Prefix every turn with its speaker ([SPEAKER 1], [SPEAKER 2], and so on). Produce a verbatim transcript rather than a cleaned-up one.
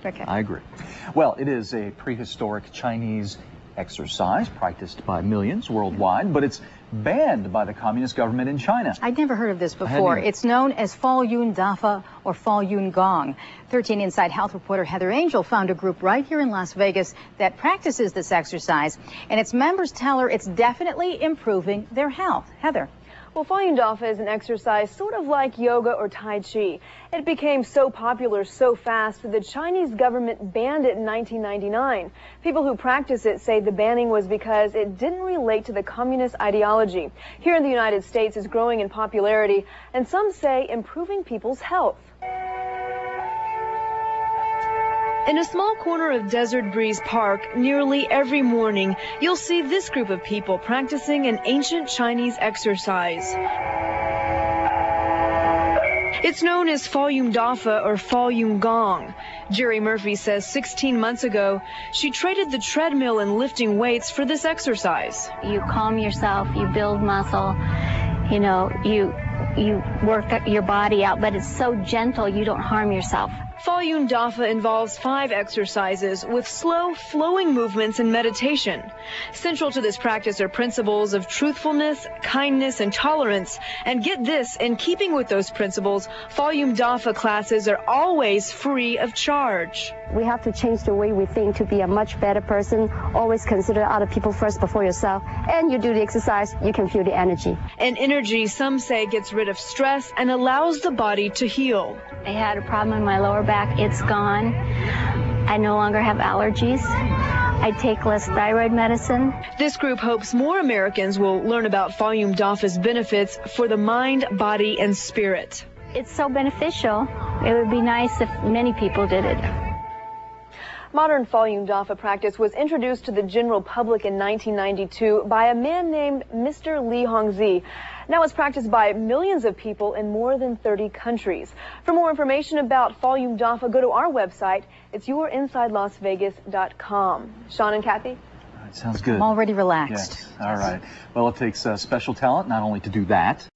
[SPEAKER 1] Okay.
[SPEAKER 2] I agree. Well, it is a prehistoric Chinese exercise practiced by millions worldwide, but it's banned by the communist government in China.
[SPEAKER 1] I'd never heard of this before. It's known as Faoyun Dafa or Faoyun Gong. thirteen Inside Health reporter Heather Angel found a group right here in Las Vegas that practices this exercise, and its members tell her it's definitely improving their health. Heather.
[SPEAKER 3] Well, Faoyun Dafa is an exercise sort of like yoga or Tai Chi. It became so popular so fast that the Chinese government banned it in nineteen ninety-nine. People who practice it say the banning was because it didn't relate to the communist ideology. Here in the United States, it's growing in popularity, and some say improving people's health. In a small corner of Desert Breeze Park, nearly every morning, you'll see this group of people practicing an ancient Chinese exercise. It's known as Faoyun Dafa or Faoyun Gong. Jerry Murphy says sixteen months ago, she traded the treadmill and lifting weights for this exercise.
[SPEAKER 4] You calm yourself, you build muscle, you know, you, you work your body out, but it's so gentle you don't harm yourself.
[SPEAKER 3] Faoyun Dafa involves five exercises with slow, flowing movements and meditation. Central to this practice are principles of truthfulness, kindness, and tolerance. And get this, in keeping with those principles, Faoyun Dafa classes are always free of charge.
[SPEAKER 4] We have to change the way we think to be a much better person. Always consider other people first before yourself. And you do the exercise, you can feel the energy.
[SPEAKER 3] And energy, some say, gets rid of stress and allows the body to heal.
[SPEAKER 4] I had a problem in my lower back. It's gone. I no longer have allergies. I take less thyroid medicine.
[SPEAKER 3] This group hopes more Americans will learn about Faoyun Dafa's benefits for the mind, body, and spirit.
[SPEAKER 4] It's so beneficial. It would be nice if many people did it.
[SPEAKER 3] Modern Faoyun Dafa practice was introduced to the general public in nineteen ninety-two by a man named Mister Li Hongzhi. Now it's practiced by millions of people in more than thirty countries. For more information about Faoyun Dafa, go to our website. It's your inside las vegas dot com. Sean and Kathy?
[SPEAKER 2] All right, sounds good.
[SPEAKER 1] I'm already relaxed.
[SPEAKER 2] Yes. All right. Well, it takes uh, special talent not only to do that,